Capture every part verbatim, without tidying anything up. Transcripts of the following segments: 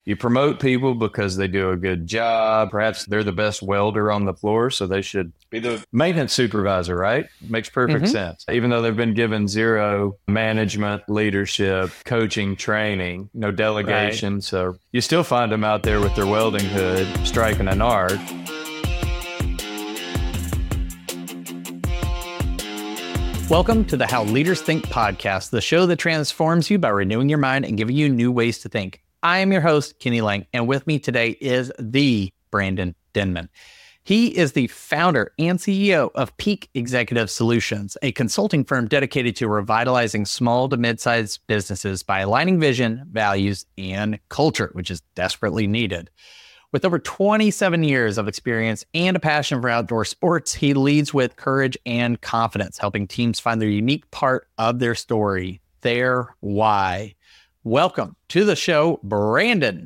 You promote people because they do a good job. Perhaps they're the best welder on the floor, so they should be the maintenance supervisor, right? Makes perfect Mm-hmm. sense. Even though they've been given zero management, leadership, coaching, training, no delegation. Right. So you still find them out there with their welding hood, striking an arc. Welcome to the How Leaders Think podcast, the show that transforms you by renewing your mind and giving you new ways to think. I am your host, Kenny Lang, and with me today is the Brandon Denman. He is the founder and C E O of Peak Executive Solutions, a consulting firm dedicated to revitalizing small to mid-sized businesses by aligning vision, values, and culture, which is desperately needed. With over twenty-seven years of experience and a passion for outdoor sports, he leads with courage and confidence, helping teams find their unique part of their story, their why. Welcome to the show, Brandon.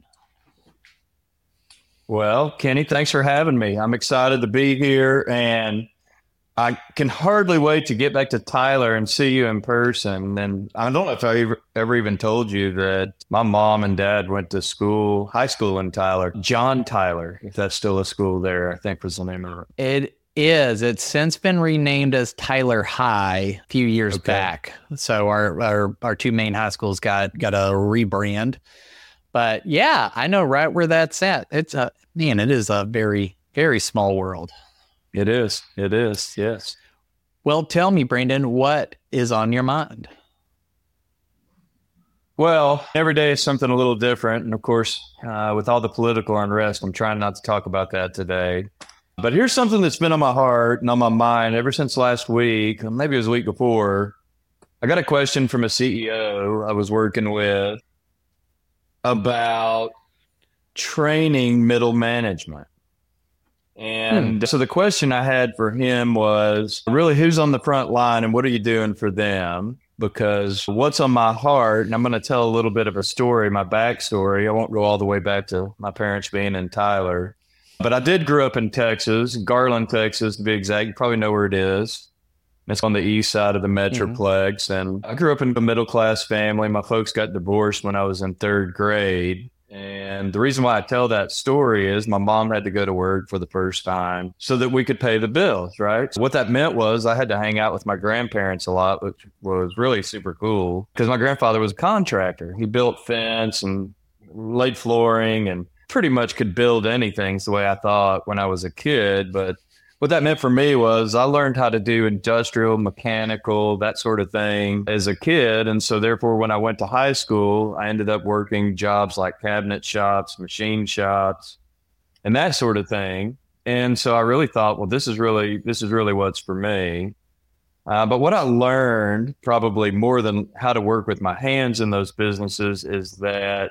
Well, Kenny, thanks for having me. I'm excited to be here, and I can hardly wait to get back to Tyler and see you in person. And I don't know if I ever, ever even told you that my mom and dad went to school, high school in Tyler. John Tyler, if that's still a school there, I think was the name of it. It is. It's since been renamed as Tyler High a few years Okay. back. So our, our our two main high schools got got a rebrand. But yeah, I know right where that's at. It's a man. It is a very very small world. It is. It is. Yes. Well, tell me, Brandon, what is on your mind? Well, every day is something a little different. And of course, uh, with all the political unrest, I'm trying not to talk about that today. But here's something that's been on my heart and on my mind ever since last week, maybe it was the week before. I got a question from a C E O I was working with about training middle management. And hmm. so the question I had for him was really who's on the front line and what are you doing for them? Because what's on my heart, and I'm going to tell a little bit of a story, my backstory. I won't go all the way back to my parents being in Tyler. But I did grow up in Texas, Garland, Texas, to be exact. You probably know where it is. It's on the east side of the Metroplex. Mm-hmm. And I grew up in a middle-class family. My folks got divorced when I was in third grade. And the reason why I tell that story is my mom had to go to work for the first time so that we could pay the bills, right? So what that meant was I had to hang out with my grandparents a lot, which was really super cool because my grandfather was a contractor. He built fence and laid flooring and pretty much could build anything the way I thought when I was a kid. But what that meant for me was I learned how to do industrial, mechanical, that sort of thing as a kid. And so therefore, when I went to high school, I ended up working jobs like cabinet shops, machine shops, and that sort of thing. And so I really thought, well, this is really, this is really what's for me. Uh, but what I learned probably more than how to work with my hands in those businesses is that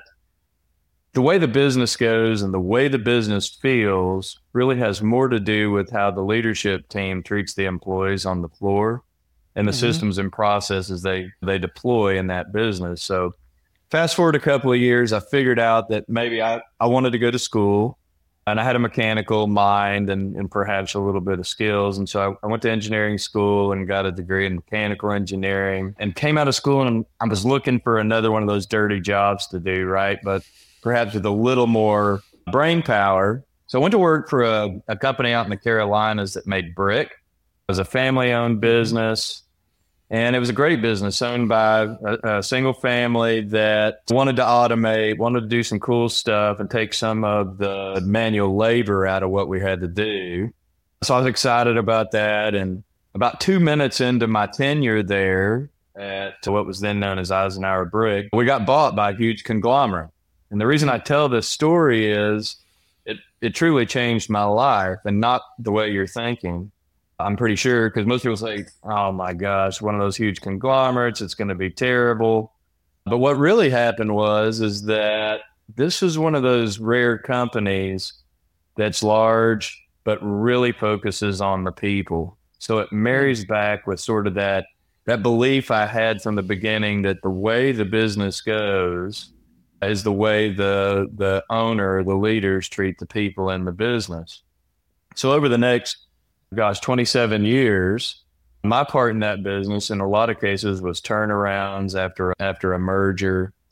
the way the business goes and the way the business feels really has more to do with how the leadership team treats the employees on the floor and the mm-hmm. systems and processes they, they deploy in that business. So fast forward a couple of years, I figured out that maybe I, I wanted to go to school and I had a mechanical mind and, and perhaps a little bit of skills. And so I, I went to engineering school and got a degree in mechanical engineering and came out of school and I was looking for another one of those dirty jobs to do, right? But perhaps with a little more brain power. So I went to work for a, a company out in the Carolinas that made brick. It was a family-owned business, and it was a great business owned by a, a single family that wanted to automate, wanted to do some cool stuff and take some of the manual labor out of what we had to do. So I was excited about that, and about two minutes into my tenure there at what was then known as Eisenhower Brick, we got bought by a huge conglomerate. And the reason I tell this story is it, it truly changed my life and not the way you're thinking. I'm pretty sure because most people say, oh my gosh, one of those huge conglomerates, it's going to be terrible. But what really happened was, is that this is one of those rare companies that's large, but really focuses on the people. So it marries back with sort of that, that belief I had from the beginning that the way the business goes is the way the the owner, the leaders treat the people in the business. So over the next, gosh, twenty-seven years, my part in that business in a lot of cases was turnarounds after after a merger,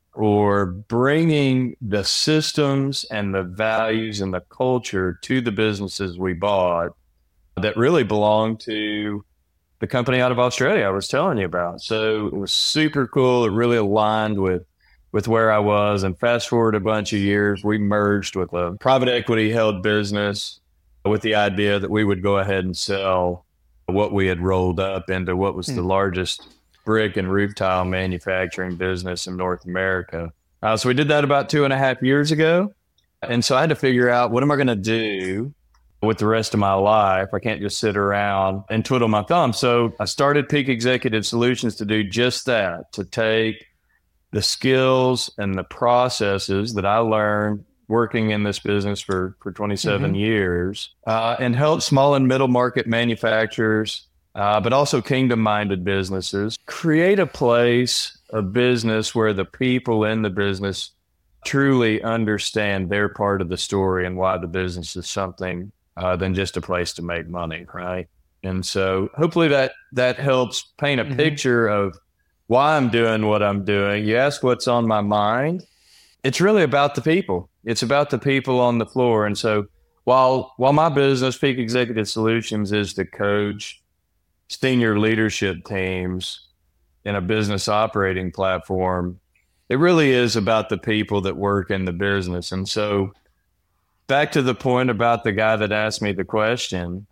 or bringing the systems and the values and the culture to the businesses we bought that really belonged to the company out of Australia I was telling you about. So it was super cool. It really aligned with with where I was. And fast forward a bunch of years, we merged with a private equity held business with the idea that we would go ahead and sell what we had rolled up into what was the largest brick and roof tile manufacturing business in North America. Uh, so we did that about two and a half years ago. And so I had to figure out, what am I going to do with the rest of my life? I can't just sit around and twiddle my thumbs. So I started Peak Executive Solutions to do just that, to take the skills and the processes that I learned working in this business for, for twenty-seven mm-hmm. years uh, and help small and middle market manufacturers, uh, but also kingdom-minded businesses, create a place, a business where the people in the business truly understand their part of the story and why the business is something uh, than just a place to make money, right? And so hopefully that that helps paint a mm-hmm. picture of why I'm doing what I'm doing. You ask what's on my mind. It's really about the people. It's about the people on the floor. And so while while my business, Peak Executive Solutions, is to coach senior leadership teams in a business operating platform, it really is about the people that work in the business. And so back to the point about the guy that asked me the question,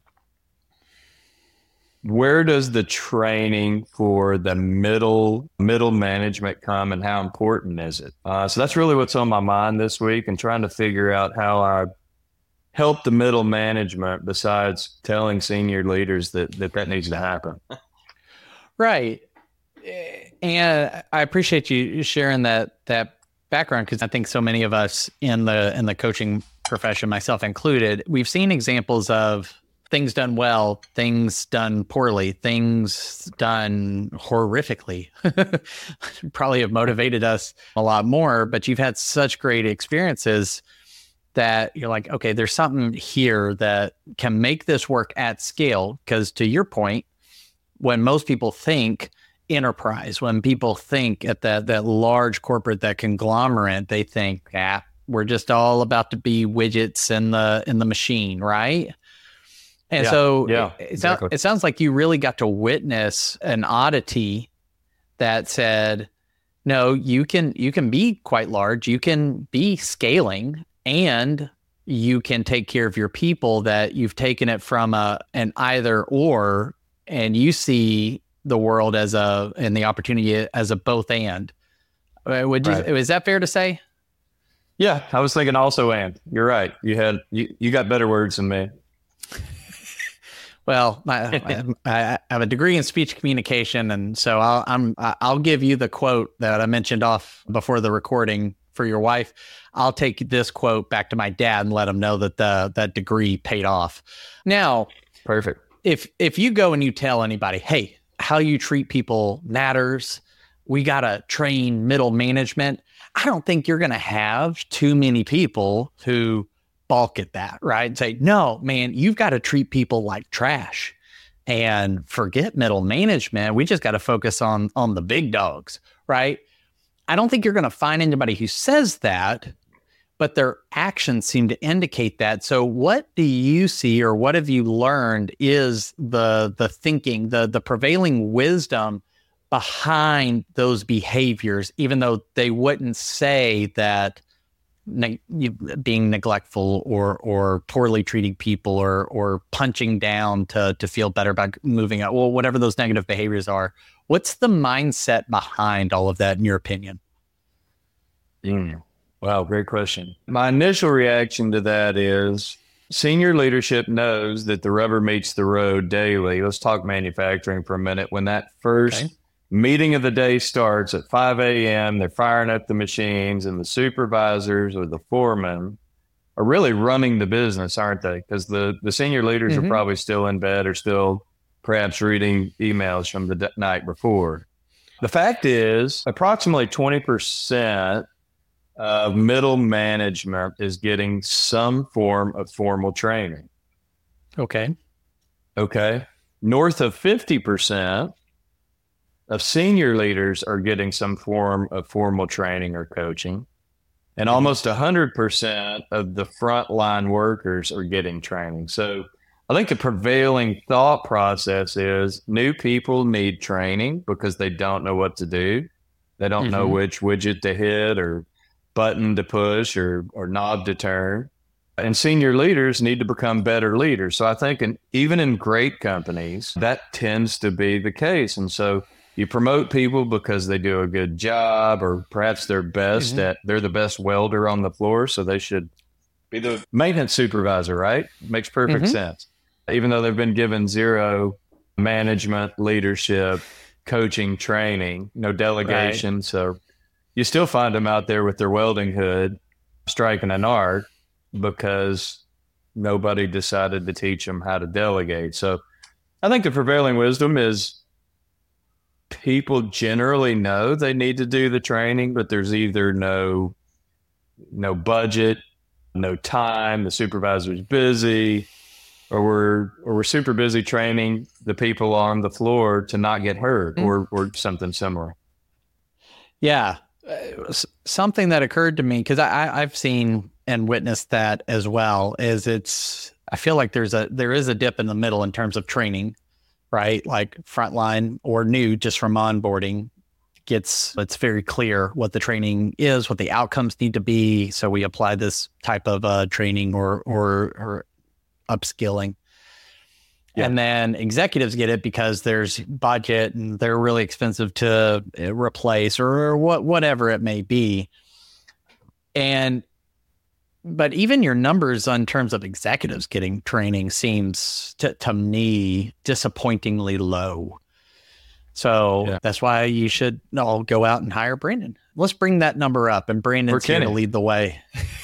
where does the training for the middle middle management come, and how important is it? Uh, so that's really what's on my mind this week, and trying to figure out how I help the middle management besides telling senior leaders that that, that needs to happen. Right. And I appreciate you sharing that that background, because I think so many of us in the in the coaching profession, myself included, we've seen examples of things done well, things done poorly, things done horrifically. Probably have motivated us a lot more, but you've had such great experiences that you're like, okay, there's something here that can make this work at scale. Because to your point, when most people think enterprise, when people think at that that large corporate, that conglomerate, they think, ah, we're just all about to be widgets in the in the machine, right? And yeah, so yeah, it, it, exactly. sound, it sounds like you really got to witness an oddity that said, no, you can you can be quite large, you can be scaling, and you can take care of your people, that you've taken it from a an either or, and you see the world as a and the opportunity as a both and. Would you, right. Is that fair to say? Yeah, I was thinking also and. You're right. You had you, you got better words than me. Well, I, I have a degree in speech communication, and so I'll, I'm I'll give you the quote that I mentioned off before the recording for your wife. I'll take this quote back to my dad and let him know that the that degree paid off. Now, perfect. If if you go and you tell anybody, hey, how you treat people matters, we gotta train middle management, I don't think you're gonna have too many people who balk at that, right? And say, no, man, you've got to treat people like trash and forget middle management. We just got to focus on, on the big dogs, right? I don't think you're going to find anybody who says that, but their actions seem to indicate that. So what do you see, or what have you learned is the, the thinking, the, the prevailing wisdom behind those behaviors, even though they wouldn't say that Ne- being neglectful or or poorly treating people or or punching down to to feel better about moving up, well, whatever those negative behaviors are, what's the mindset behind all of that in your opinion? Mm. Wow, great question. My initial reaction to that is senior leadership knows that the rubber meets the road daily. Let's talk manufacturing for a minute. When that first okay. meeting of the day starts at five a.m., they're firing up the machines, and the supervisors or the foremen are really running the business, aren't they? Because the, the senior leaders mm-hmm. are probably still in bed or still perhaps reading emails from the d- night before. The fact is, approximately twenty percent of middle management is getting some form of formal training. Okay. Okay. North of fifty percent of senior leaders are getting some form of formal training or coaching. And almost one hundred percent of the frontline workers are getting training. So I think the prevailing thought process is new people need training because they don't know what to do. They don't mm-hmm. know which widget to hit or button to push or, or knob to turn. And senior leaders need to become better leaders. So I think in, even in great companies, that tends to be the case. And so you promote people because they do a good job, or perhaps they're best mm-hmm. at, they're the best welder on the floor. So they should be the maintenance supervisor, right? Makes perfect mm-hmm. sense. Even though they've been given zero management, leadership, coaching, training, no delegation. Right. So you still find them out there with their welding hood, striking an arc because nobody decided to teach them how to delegate. So I think the prevailing wisdom is people generally know they need to do the training, but there's either no, no budget, no time, the supervisor's busy, or we're, or we're super busy training the people on the floor to not get hurt mm-hmm. or, or something similar. Yeah. Uh, something that occurred to me, because I, I've seen and witnessed that as well, is it's, I feel like there's a, there is a dip in the middle in terms of training, right? Like frontline or new just from onboarding gets, it's very clear what the training is, what the outcomes need to be. So we apply this type of uh, training or, or, or upskilling. Yeah. And then executives get it because there's budget and they're really expensive to replace or what, whatever it may be. And, but even your numbers in terms of executives getting training seems to, to me disappointingly low. So yeah. that's why you should all go out and hire Brandon. Let's bring that number up, and Brandon's here to lead the way.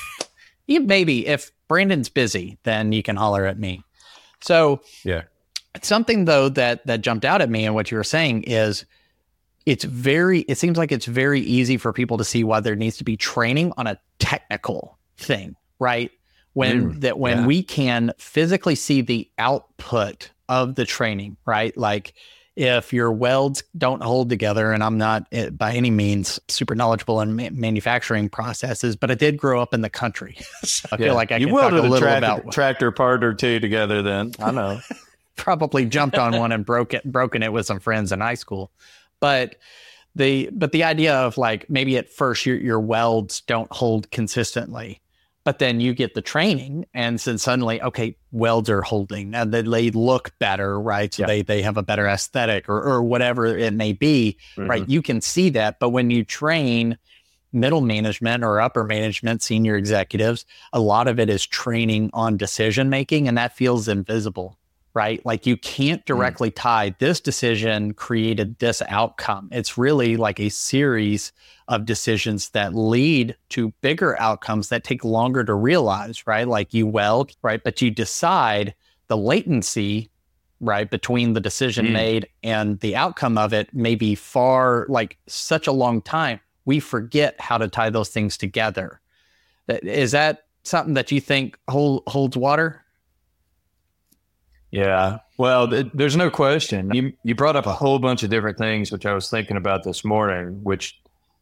Maybe if Brandon's busy, then you can holler at me. So yeah, something though that that jumped out at me and what you were saying is it's very, it seems like it's very easy for people to see why there needs to be training on a technical thing, right? When mm, that when yeah. we can physically see the output of the training, right? Like if your welds don't hold together, and I'm not by any means super knowledgeable in ma- manufacturing processes, but I did grow up in the country. So I yeah. feel like I you can talk a little tractor, about tractor part or two together then. I know. Probably jumped on one and broke it, broken it with some friends in high school. But the but the idea of like maybe at first your your welds don't hold consistently, but then you get the training and then suddenly, okay, welds are holding and then they look better, right? So yeah. they they have a better aesthetic or or whatever it may be, mm-hmm. right? You can see that, but when you train middle management or upper management, senior executives, a lot of it is training on decision making, and that feels invisible. Right? Like you can't directly mm. tie this decision created this outcome. It's really like a series of decisions that lead to bigger outcomes that take longer to realize, right? Like you weld, right? But you decide the latency, right, between the decision mm. made and the outcome of it may be far, like such a long time. We forget how to tie those things together. Is that something that you think hold, holds water? Yeah, well, th- there's no question. You you brought up a whole bunch of different things, which I was thinking about this morning, which,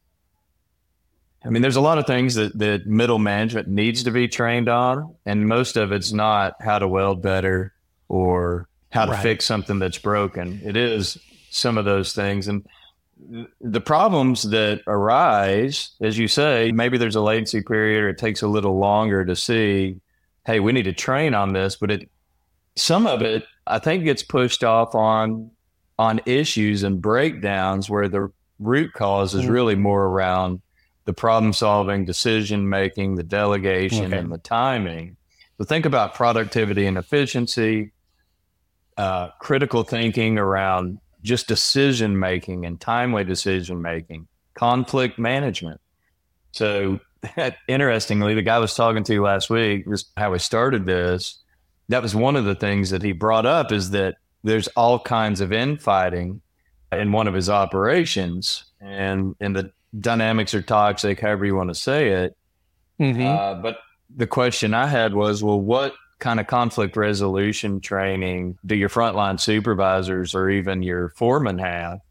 I mean, there's a lot of things that, that middle management needs to be trained on, and most of it's not how to weld better or how to right. fix something that's broken. It is some of those things. And the problems that arise, as you say, maybe there's a latency period or it takes a little longer to see, hey, we need to train on this, but it some of it, I think, gets pushed off on on issues and breakdowns where the root cause is really more around the problem solving, decision making, the delegation, okay. and the timing. So think about productivity and efficiency, uh, critical thinking around just decision making and timely decision making, conflict management. So interestingly, the guy I was talking to last week, was how we started this. That was one of the things that he brought up, is that there's all kinds of infighting in one of his operations, and, and the dynamics are toxic, however you want to say it. Mm-hmm. Uh, but the question I had was, well, what kind of conflict resolution training do your frontline supervisors or even your foreman have?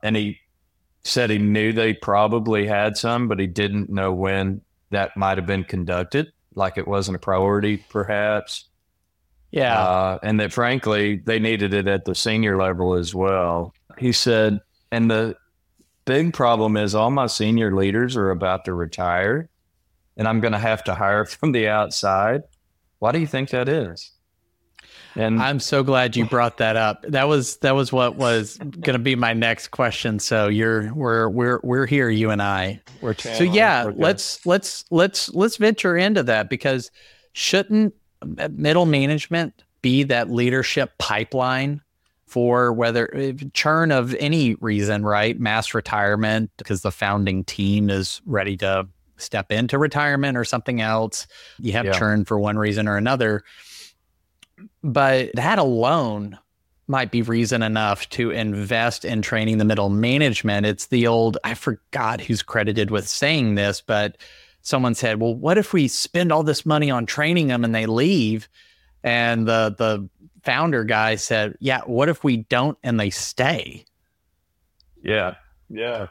And he said he knew they probably had some, but he didn't know when that might have been conducted, like it wasn't a priority, perhaps. Yeah. Uh, and that, frankly, they needed it at the senior level as well. He said, and the big problem is all my senior leaders are about to retire, and I'm going to have to hire from the outside. Why do you think that is? And I'm so glad you brought that up. That was that was what was going to be my next question. So you're we're we're we're here, you and I. we're So yeah, okay. let's let's let's let's venture into that, because shouldn't middle management be that leadership pipeline for whether churn of any reason, right? Mass retirement because the founding team is ready to step into retirement or something else. You have Yeah. churn for one reason or another. But that alone might be reason enough to invest in training the middle management. It's the old, I forgot who's credited with saying this, but someone said, well, what if we spend all this money on training them and they leave? And the the founder guy said, yeah, what if we don't and they stay? Yeah. Yeah.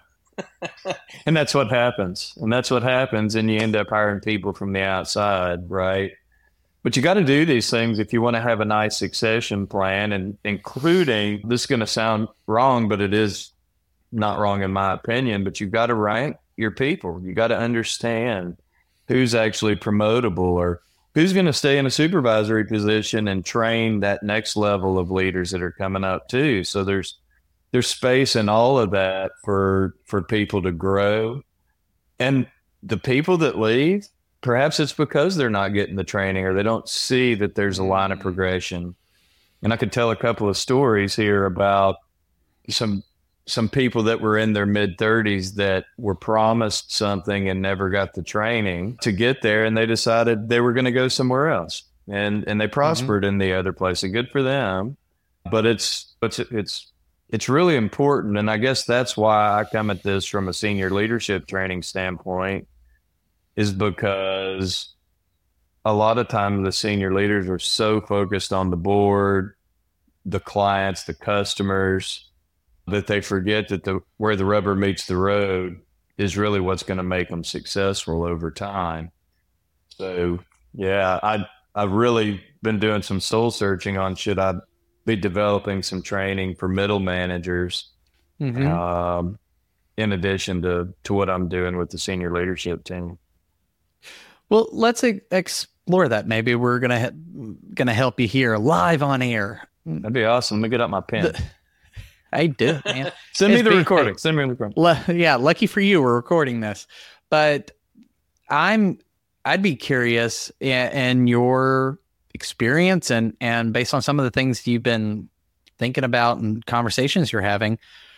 And that's what happens. And that's what happens. And you end up hiring people from the outside, right? But you got to do these things if you want to have a nice succession plan, and including, this is going to sound wrong, but it is not wrong in my opinion, but you've got to rank your people. You got to understand who's actually promotable or who's going to stay in a supervisory position and train that next level of leaders that are coming up too. So there's there's space in all of that for for people to grow. And the people that leave, perhaps it's because they're not getting the training or they don't see that there's a line of progression. And I could tell a couple of stories here about some some people that were in their mid thirties that were promised something and never got the training to get there, and they decided they were going to go somewhere else, and and they prospered mm-hmm. in the other place, and good for them. But it's it's it's it's really important, and I guess that's why I come at this from a senior leadership training standpoint, is because a lot of times the senior leaders are so focused on the board, the clients, the customers, that they forget that the where the rubber meets the road is really what's going to make them successful over time. So, yeah, I, I've really been doing some soul searching on should I be developing some training for middle managers, mm-hmm. um, in addition to, to what I'm doing with the senior leadership team. Well, let's e- explore that. Maybe we're going to ha- gonna help you here live on air. That'd be awesome. Let me get out my pen. The- I do, man. Send me the recording. Send me the recording. Le- yeah, lucky for you, we're recording this. But I'm, I'd be curious in, in your experience and and based on some of the things you've been thinking about and conversations you're having,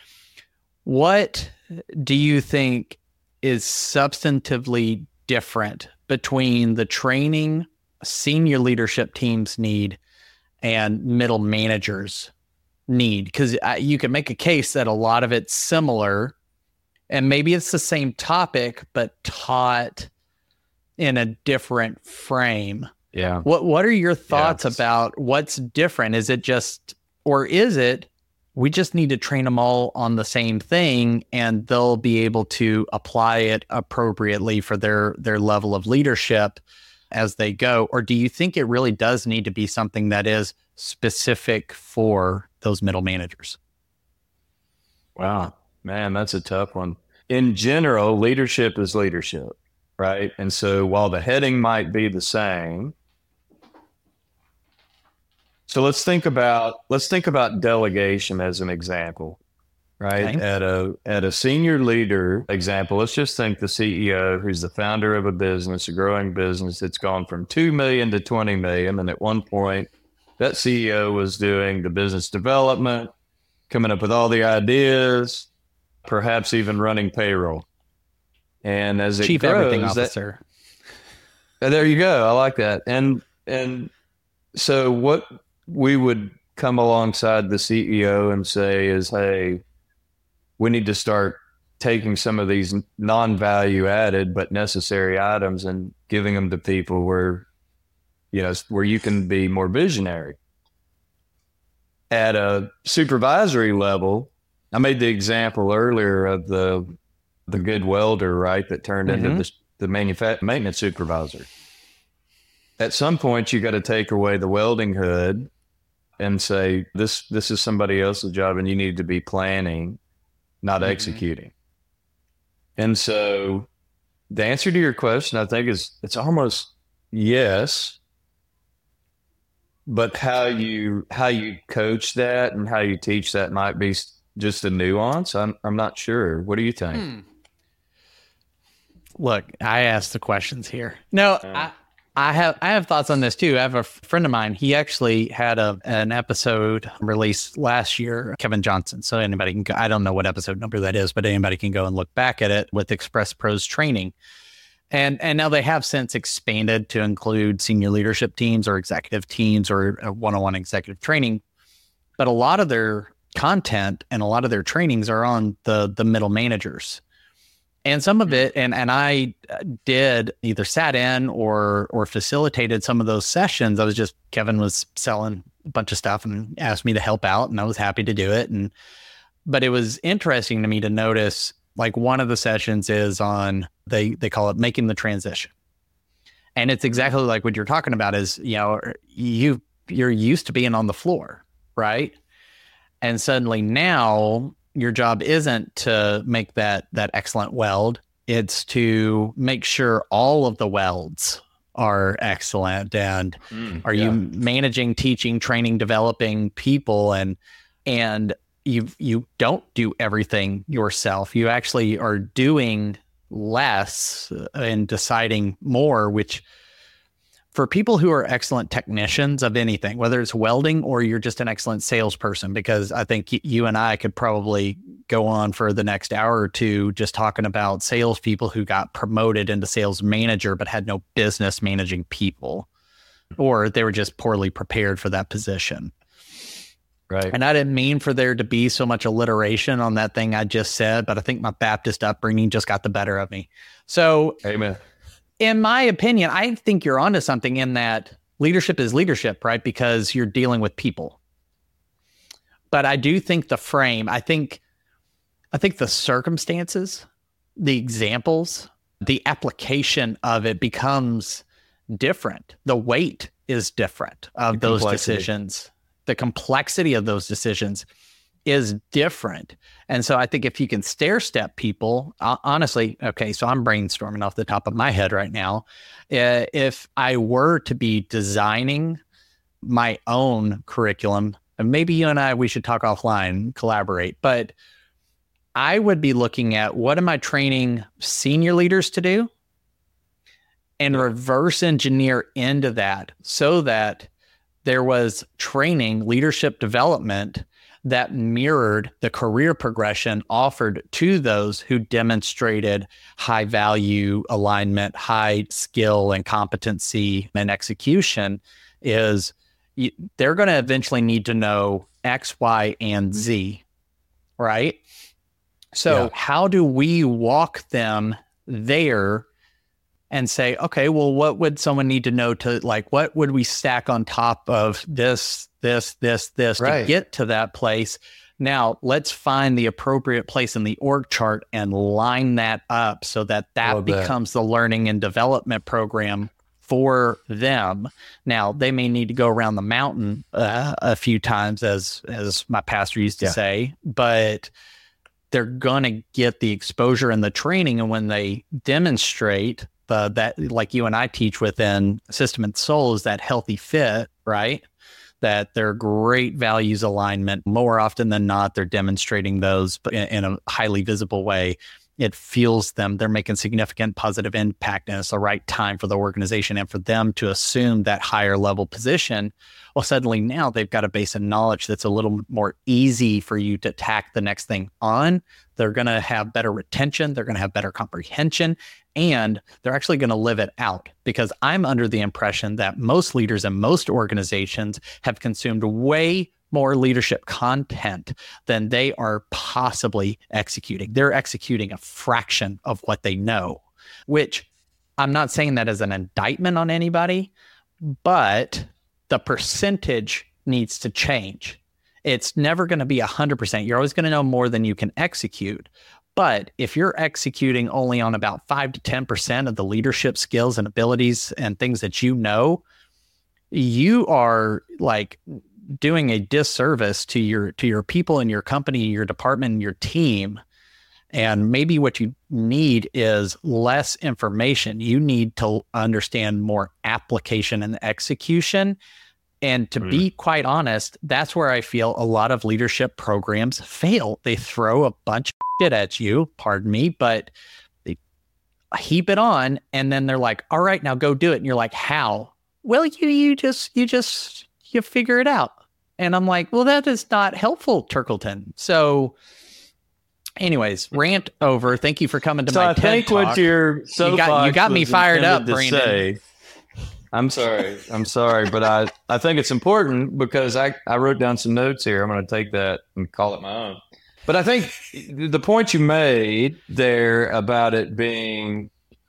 what do you think is substantively different between the training senior leadership teams need and middle managers need? Because you can make a case that a lot of it's similar, and maybe it's the same topic but taught in a different frame. Yeah. What What are your thoughts yes. about what's different? Is it just, or is it we just need to train them all on the same thing and they'll be able to apply it appropriately for their their level of leadership as they go? Or do you think it really does need to be something that is specific for those middle managers? Wow, man, that's a tough one. In general, leadership is leadership, right? And so while the heading might be the same, so let's think about let's think about delegation as an example, right? Okay. At a at a senior leader example, let's just think the C E O who's the founder of a business, a growing business that's gone from two million to twenty million, and at one point that C E O was doing the business development, coming up with all the ideas, perhaps even running payroll. And as it Chief grows, Everything Officer. That, there you go. I like that. And and so what we would come alongside the C E O and say is, hey, we need to start taking some of these non-value added but necessary items and giving them to people where you know, where you can be more visionary. At a supervisory level, I made the example earlier of the the good welder, right, that turned mm-hmm. into the, the manufa- maintenance supervisor. At some point, you got to take away the welding hood and say, this this is somebody else's job, and you need to be planning, not mm-hmm. executing. And so the answer to your question, I think, is it's almost yes, but how you how you coach that and how you teach that might be just a nuance. I'm I'm not sure. What do you think? Hmm. Look, I asked the questions here. No, uh, I, I have I have thoughts on this too. I have a friend of mine. He actually had a an episode released last year, Kevin Johnson. So anybody can go, I don't know what episode number that is, but anybody can go and look back at it with Express Pros training. And and now they have since expanded to include senior leadership teams or executive teams or one-on-one executive training. But a lot of their content and a lot of their trainings are on the the middle managers. And some of it, and and I did either sat in or or facilitated some of those sessions. I was just, Kevin was selling a bunch of stuff and asked me to help out, and I was happy to do it. And but it was interesting to me to notice, like, one of the sessions is on, they they call it making the transition. And it's exactly like what you're talking about is, you know, you you're used to being on the floor, right? And suddenly now your job isn't to make that that excellent weld. It's to make sure all of the welds are excellent. And mm, are yeah. you managing, teaching, training, developing people? And and you you don't do everything yourself. You actually are doing less and deciding more, which for people who are excellent technicians of anything, whether it's welding or you're just an excellent salesperson, because I think you and I could probably go on for the next hour or two just talking about salespeople who got promoted into sales manager but had no business managing people, or they were just poorly prepared for that position. Right. And I didn't mean for there to be so much alliteration on that thing I just said, but I think my Baptist upbringing just got the better of me. So, amen. In my opinion, I think you're onto something in that leadership is leadership, right? Because you're dealing with people. But I do think the frame, I think, I think the circumstances, the examples, the application of it becomes different. The weight is different of the those decisions. The complexity of those decisions is different. And so I think if you can stair step people, uh, honestly, okay, so I'm brainstorming off the top of my head right now. Uh, if I were to be designing my own curriculum, and maybe you and I, we should talk offline, collaborate, but I would be looking at what am I training senior leaders to do and reverse engineer into that so that there was training, leadership development that mirrored the career progression offered to those who demonstrated high value alignment, high skill and competency and execution. Is they're going to eventually need to know X, Y, and Z, right? So yeah. How do we walk them there and say, okay, well, what would someone need to know to, like, what would we stack on top of this, this, this, this right. to get to that place? Now, let's find the appropriate place in the org chart and line that up so that that Love becomes that. the learning and development program for them. Now, they may need to go around the mountain uh, a few times, as as my pastor used to yeah. say, but they're going to get the exposure and the training. And when they demonstrate the, that, like you and I teach within System and Soul, is that healthy fit, right? That they're great values alignment. More often than not, they're demonstrating those in, in a highly visible way. It fuels them. They're making significant positive impact, and it's the right time for the organization and for them to assume that higher level position. Well, suddenly now they've got a base of knowledge that's a little more easy for you to tack the next thing on. They're going to have better retention. They're going to have better comprehension, and they're actually going to live it out, because I'm under the impression that most leaders and most organizations have consumed way more leadership content than they are possibly executing. They're executing a fraction of what they know, which I'm not saying that as an indictment on anybody, but the percentage needs to change. It's never going to be one hundred percent. You're always going to know more than you can execute. But if you're executing only on about five to ten percent of the leadership skills and abilities and things that you know, you are like doing a disservice to your to your people in your company, your department, and your team. And maybe what you need is less information. You need to understand more application and execution. And to mm. be quite honest, that's where I feel a lot of leadership programs fail. They throw a bunch of shit at you, pardon me, but they heap it on. And then they're like, all right, now go do it. And you're like, how? Well, you you just, you just, you figure it out. And I'm like, well, that is not helpful, Turkleton. So anyways, rant over. Thank you for coming to so my I TED think Talk. what your you got, you got me fired up, Brandon. Say, I'm sorry. I'm sorry. But I, I think it's important because I, I wrote down some notes here. I'm going to take that and call it my own. But I think the point you made there about it being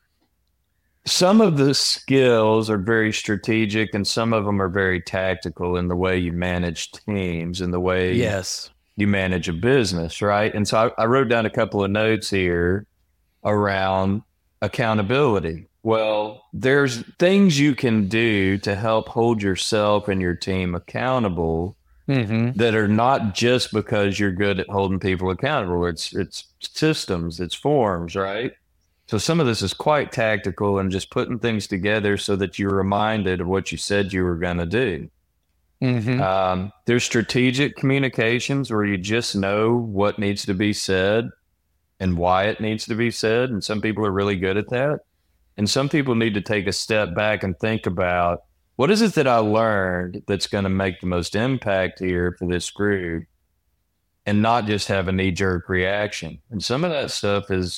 some of the skills are very strategic and some of them are very tactical in the way you manage teams and the way yes. you manage a business, right? And so I, I wrote down a couple of notes here around accountability. Well, there's things you can do to help hold yourself and your team accountable mm-hmm. that are not just because you're good at holding people accountable. It's it's systems, it's forms, right? So some of this is quite tactical and just putting things together so that you're reminded of what you said you were going to do. Mm-hmm. Um, there's strategic communications where you just know what needs to be said and why it needs to be said. And some people are really good at that. And some people need to take a step back and think about, what is it that I learned that's going to make the most impact here for this group, and not just have a knee-jerk reaction. And some of that stuff is,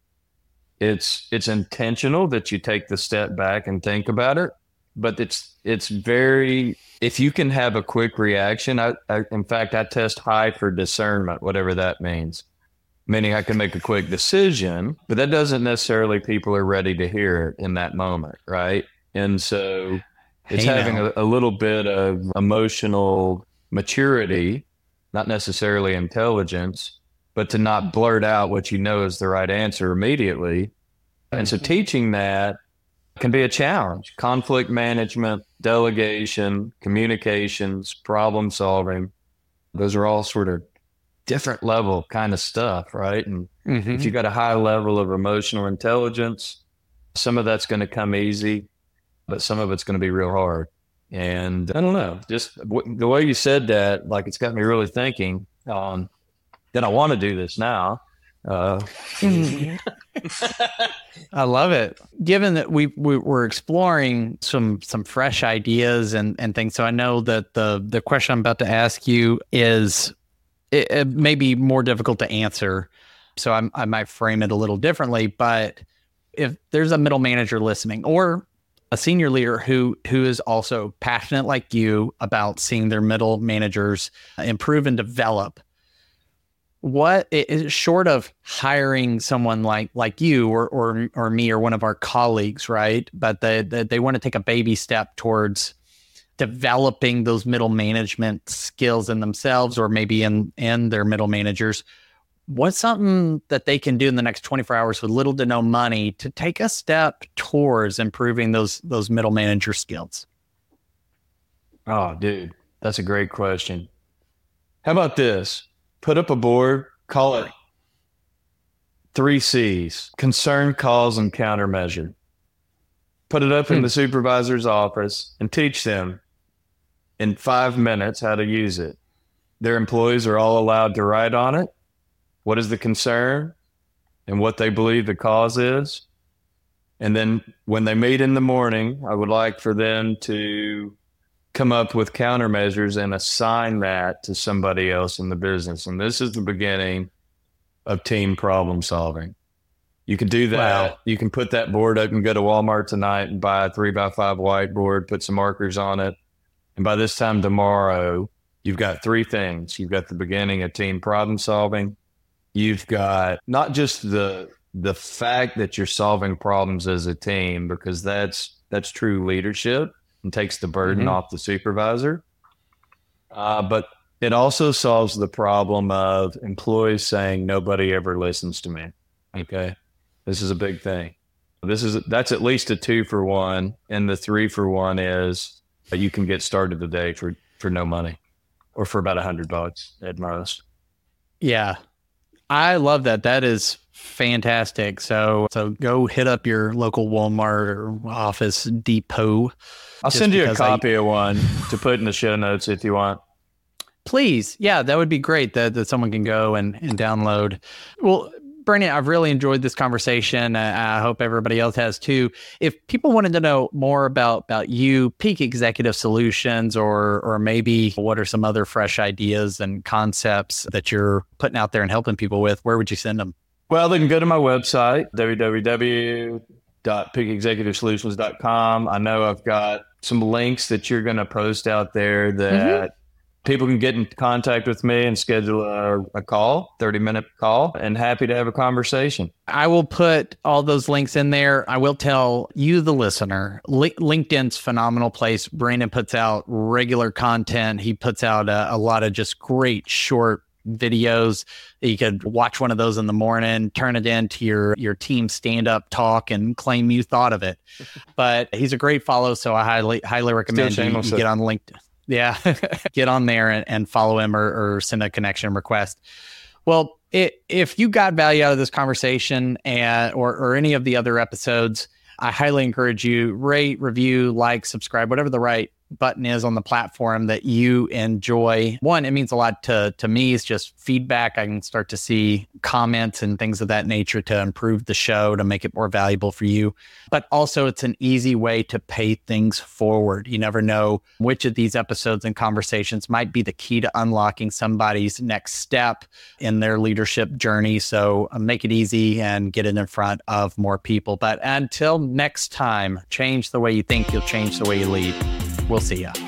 it's it's intentional that you take the step back and think about it. But it's it's very, if you can have a quick reaction, I, I in fact, I test high for discernment, whatever that means. Meaning I can make a quick decision, but that doesn't necessarily people are ready to hear it in that moment, right? And so it's hey having a, a little bit of emotional maturity, not necessarily intelligence, but to not blurt out what you know is the right answer immediately. And so teaching that can be a challenge. Conflict management, delegation, communications, problem solving, those are all sort of different level kind of stuff, right? And mm-hmm. if you got a high level of emotional intelligence, some of that's going to come easy, but some of it's going to be real hard. And I don't know, just w- the way you said that, like, it's got me really thinking on that I want to do this now. Uh, I love it. Given that we, we we're exploring some some fresh ideas and, and things, so I know that the the question I'm about to ask you is it, it may be more difficult to answer, so I'm, I might frame it a little differently. But if there's a middle manager listening, or a senior leader who who is also passionate like you about seeing their middle managers improve and develop, what is, short of hiring someone like like you or or or me or one of our colleagues, right? But they they, they want to take a baby step towards developing those middle management skills in themselves, or maybe in in their middle managers. What's something that they can do in the next twenty-four hours with little to no money to take a step towards improving those those middle manager skills? Oh, dude, that's a great question. How about this? Put up a board, call it three C's: concern, cause, and countermeasure. Put it up hmm. in the supervisor's office and teach them in five minutes how to use it. Their employees are all allowed to write on it what is the concern and what they believe the cause is. And then when they meet in the morning, I would like for them to come up with countermeasures and assign that to somebody else in the business. And this is the beginning of team problem solving. You can do that. Wow. You can put that board up and go to Walmart tonight and buy a three by five whiteboard, put some markers on it. And by this time tomorrow, you've got three things. You've got the beginning of team problem solving. You've got not just the the fact that you're solving problems as a team, because that's that's true leadership and takes the burden mm-hmm. off the supervisor. Uh, but It also solves the problem of employees saying nobody ever listens to me. Okay. This is a big thing. This is, that's at least a two for one. And the three for one is you can get started today for, for no money or for about a hundred bucks at most. Yeah. I love that. That is fantastic. So, so go hit up your local Walmart or Office Depot. I'll send you a copy I, of one to put in the show notes if you want. Please. Yeah, that would be great that, that someone can go and, and download. Well, Brandon, I've really enjoyed this conversation. I hope everybody else has too. If people wanted to know more about, about you, Peak Executive Solutions, or or maybe what are some other fresh ideas and concepts that you're putting out there and helping people with, where would you send them? Well, they can go to my website, w w w dot peak executive solutions dot com. I know I've got some links that you're going to post out there that mm-hmm. people can get in contact with me and schedule a, a call, thirty minute call, and happy to have a conversation. I will put all those links in there. I will tell you, the listener, Li- LinkedIn's a phenomenal place. Brandon puts out regular content. He puts out a, a lot of just great short videos. You could watch one of those in the morning, turn it into your, your team stand-up talk and claim you thought of it. But he's a great follow, so I highly, highly recommend you, you get on LinkedIn. Yeah. Get on there and, and follow him or, or send a connection request. Well, it, if you got value out of this conversation and or, or any of the other episodes, I highly encourage you rate, review, like, subscribe, whatever the right button is on the platform that you enjoy. One, it means a lot to to me. It's just feedback. I can start to see comments and things of that nature to improve the show, to make it more valuable for you. But also it's an easy way to pay things forward. You never know which of these episodes and conversations might be the key to unlocking somebody's next step in their leadership journey. So uh, make it easy and get it in front of more people. But until next time, change the way you think, you'll change the way you lead. We'll see ya.